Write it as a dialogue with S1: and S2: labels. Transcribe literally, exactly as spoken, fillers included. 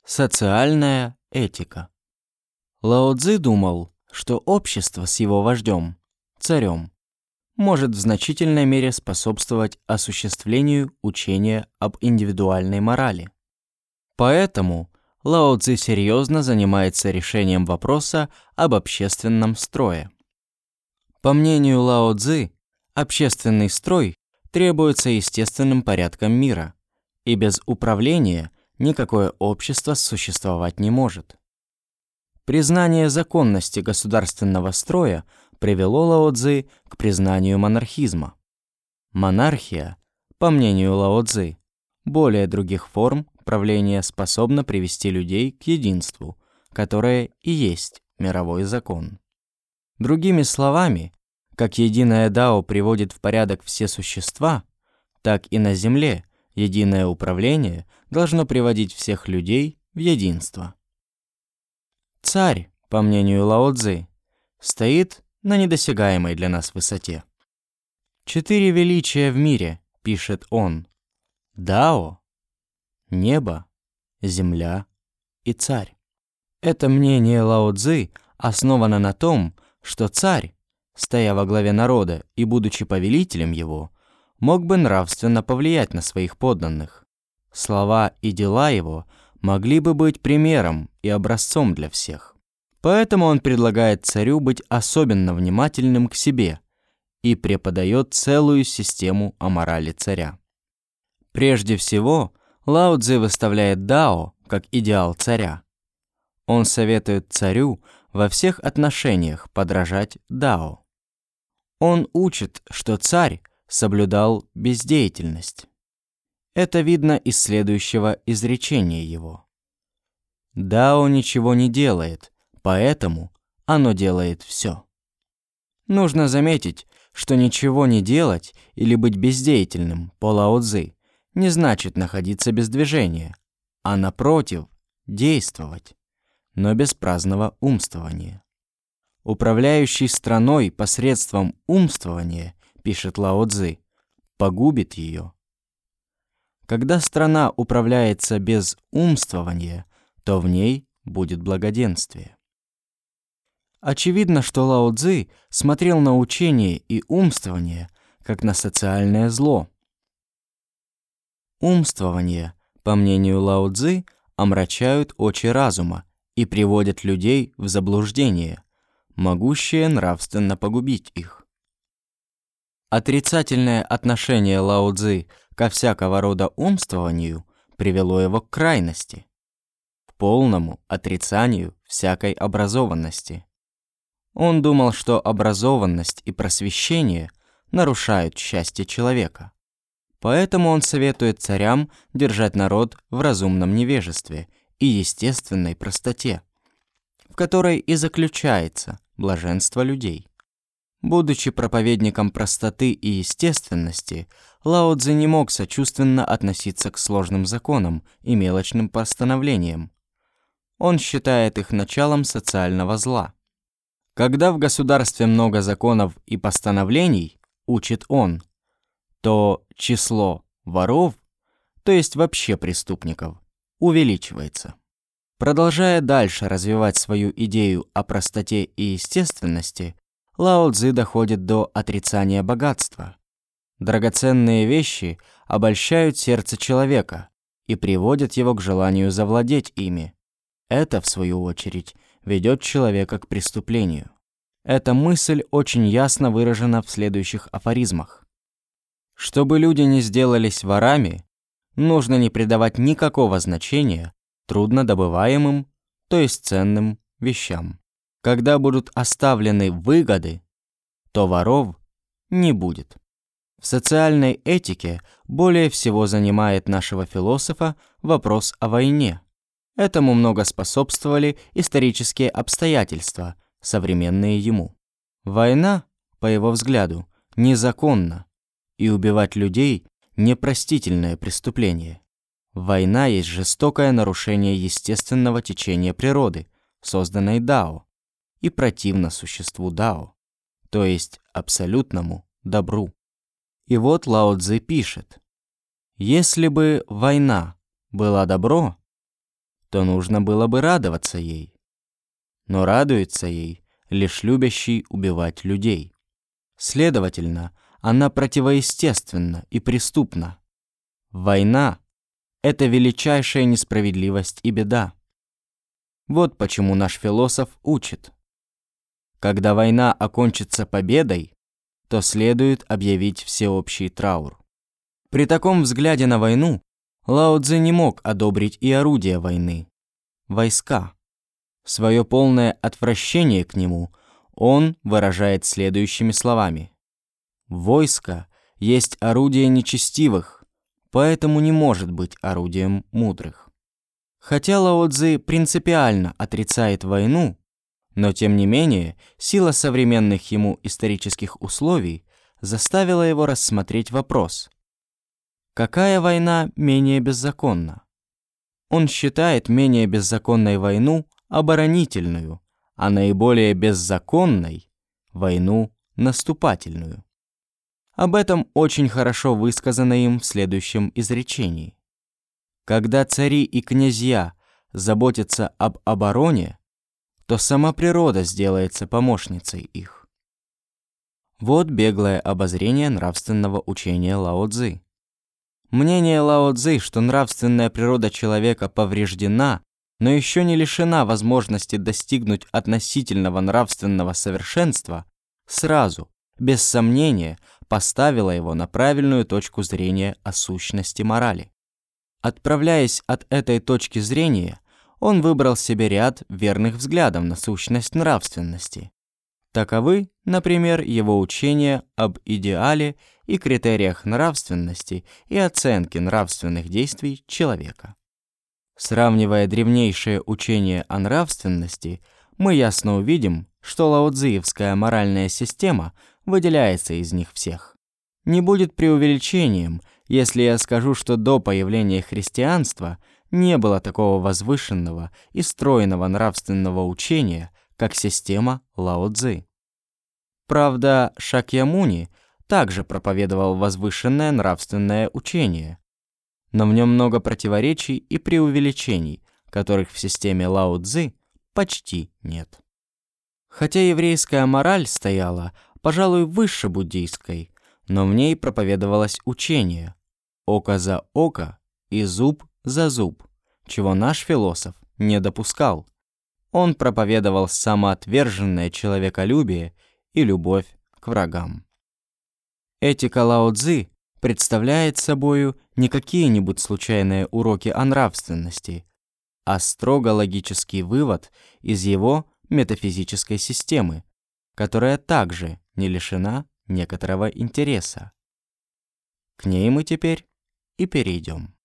S1: Социальная этика. Лао Цзы думал, что общество с его вождем, царем, может в значительной мере способствовать осуществлению учения об индивидуальной морали. Поэтому Лао Цзы серьезно занимается решением вопроса об общественном строе. По мнению Лао Цзы, общественный строй требуется естественным порядком мира, и без управления никакое общество существовать не может. Признание законности государственного строя привело Лао Цзы к признанию монархизма. Монархия, по мнению Лао Цзы, более других форм правления способна привести людей к единству, которое и есть мировой закон. Другими словами, как единое дао приводит в порядок все существа, так и на земле единое управление должно приводить всех людей в единство. Царь, по мнению Лао Цзы, стоит на недосягаемой для нас высоте. Четыре величия в мире, пишет он: дао, небо, земля и царь. Это мнение Лао Цзы основано на том, что царь, стоя во главе народа и будучи повелителем его, мог бы нравственно повлиять на своих подданных. Слова и дела его могли бы быть примером и образцом для всех. Поэтому он предлагает царю быть особенно внимательным к себе и преподает целую систему о морали царя. Прежде всего, Лао Цзы выставляет дао как идеал царя. Он советует царю во всех отношениях подражать дао. Он учит, что царь соблюдал бездеятельность. Это видно из следующего изречения его: «Дао ничего не делает, поэтому оно делает все». Нужно заметить, что ничего не делать или быть бездеятельным по Лао Цзы не значит находиться без движения, а напротив, действовать, но без праздного умствования. Управляющий страной посредством умствования, пишет Лао Цзы, погубит ее. Когда страна управляется без умствования, то в ней будет благоденствие. Очевидно, что Лао Цзы смотрел на учение и умствование как на социальное зло. Умствование, по мнению Лао Цзы, омрачают очи разума и приводят людей в заблуждение, могущее нравственно погубить их. Отрицательное отношение Лао Цзы ко всякого рода умствованию привело его к крайности, к полному отрицанию всякой образованности. Он думал, что образованность и просвещение нарушают счастье человека. Поэтому он советует царям держать народ в разумном невежестве и естественной простоте, в которой и заключается блаженство людей. Будучи проповедником простоты и естественности, Лао Цзы не мог сочувственно относиться к сложным законам и мелочным постановлениям. Он считает их началом социального зла. Когда в государстве много законов и постановлений, учит он, то число воров, то есть вообще преступников, увеличивается. Продолжая дальше развивать свою идею о простоте и естественности, Лао Цзы доходит до отрицания богатства. Драгоценные вещи обольщают сердце человека и приводят его к желанию завладеть ими. Это, в свою очередь, ведет человека к преступлению. Эта мысль очень ясно выражена в следующих афоризмах. Чтобы люди не сделались ворами, нужно не придавать никакого значения труднодобываемым, то есть ценным вещам. Когда будут оставлены выгоды, то воров не будет. В социальной этике более всего занимает нашего философа вопрос о войне. Этому много способствовали исторические обстоятельства, современные ему. Война, по его взгляду, незаконна, и убивать людей – непростительное преступление. Война есть жестокое нарушение естественного течения природы, созданной дао, и противно существу дао, то есть абсолютному добру. И вот Лао Цзы пишет: «Если бы война была добро, то нужно было бы радоваться ей. Но радуется ей лишь любящий убивать людей. Следовательно, она противоестественна и преступна. Война – это величайшая несправедливость и беда. Вот почему наш философ учит. Когда война окончится победой, то следует объявить всеобщий траур. При таком взгляде на войну Лао Цзы не мог одобрить и орудия войны – войска. Свое полное отвращение к нему он выражает следующими словами. «Войско есть орудие нечестивых, поэтому не может быть орудием мудрых». Хотя Лао Цзы принципиально отрицает войну, но тем не менее сила современных ему исторических условий заставила его рассмотреть вопрос: какая война менее беззаконна? Он считает менее беззаконной войну оборонительную, а наиболее беззаконной войну наступательную. Об этом очень хорошо высказано им в следующем изречении. Когда цари и князья заботятся об обороне, то сама природа сделается помощницей их. Вот беглое обозрение нравственного учения Лао Цзы. Мнение Лао Цзы, что нравственная природа человека повреждена, но еще не лишена возможности достигнуть относительного нравственного совершенства, сразу, без сомнения, поставило его на правильную точку зрения о сущности морали. Отправляясь от этой точки зрения, он выбрал себе ряд верных взглядов на сущность нравственности. Таковы, например, его учения об идеале и критериях нравственности и оценки нравственных действий человека. Сравнивая древнейшее учение о нравственности, мы ясно увидим, что лаоцзиевская моральная система выделяется из них всех. Не будет преувеличением, если я скажу, что до появления христианства не было такого возвышенного и стройного нравственного учения, как система Лао Цзы. Правда, Шакьямуни также проповедовал возвышенное нравственное учение, но в нем много противоречий и преувеличений, которых в системе Лао Цзы почти нет. Хотя еврейская мораль стояла, пожалуй, выше буддийской, но в ней проповедовалось учение «око за око и зуб за зуб», чего наш философ не допускал. Он проповедовал самоотверженное человеколюбие и любовь к врагам. Этика Лао Цзы представляет собою не какие-нибудь случайные уроки о нравственности, а строго логический вывод из его метафизической системы, которая также не лишена некоторого интереса. К ней мы теперь и перейдем.